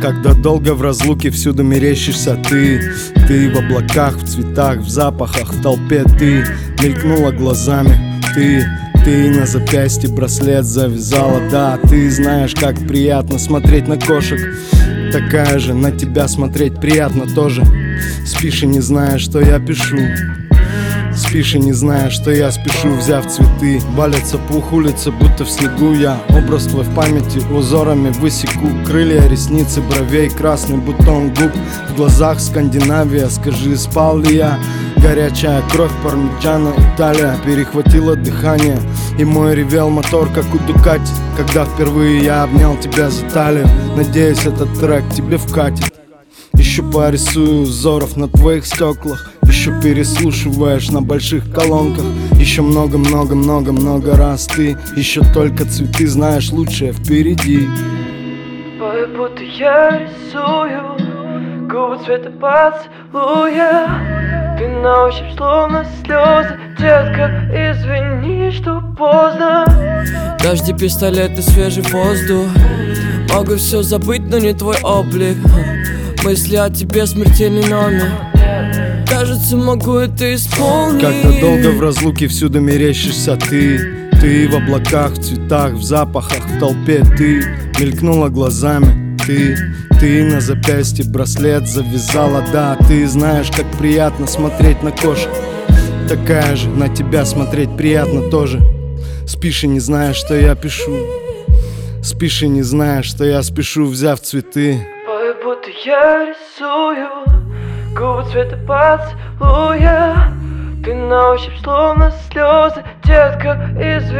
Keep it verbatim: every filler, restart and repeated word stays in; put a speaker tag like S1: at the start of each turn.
S1: Когда долго в разлуке всюду мерещишься ты. Ты в облаках, в цветах, в запахах, в толпе ты. Мелькнула глазами ты. Ты на запястье браслет завязала, да. Ты знаешь, как приятно смотреть на кошек. Такая же на тебя смотреть приятно тоже. Спишь и не знаешь, что я пишу. Спишь и не знаешь, что я спешу, взяв цветы. Валятся пух улицы, будто в снегу я. Образ твой в памяти узорами высеку. Крылья, ресницы, бровей, красный бутон губ. В глазах Скандинавия, скажи, спал ли я? Горячая кровь, пармиджано, Италия. Перехватило дыхание, и мой ревел мотор, как у Дукати. Когда впервые я обнял тебя за талию. Надеюсь, этот трек тебе вкатит. Еще порисую узоров на твоих стеклах. Еще переслушиваешь на больших колонках. Еще много-много-много-много раз ты. Еще только цветы знаешь, лучшее впереди.
S2: Пою, будто я рисую губы цвета поцелуя. Ты на ощупь словно слезы. Детка, извини, что поздно.
S3: Дожди, пистолеты, свежий воздух. Могу все забыть, но не твой облик. Мысли о тебе смертельный номер. Кажется, могу это исполнить.
S1: Когда долго в разлуке всюду мерещишься ты. Ты в облаках, в цветах, в запахах, в толпе ты. Мелькнула глазами ты. Ты на запястье браслет завязала, да. Ты знаешь, как приятно смотреть на кошек. Такая же на тебя смотреть приятно тоже. Спишь и не знаешь, что я пишу. Спишь и не знаешь, что я спешу, взяв цветы.
S2: Пою, будто я рисую губы цвета поцелуя. Ты на ощупь словно слезы. Детка, извини.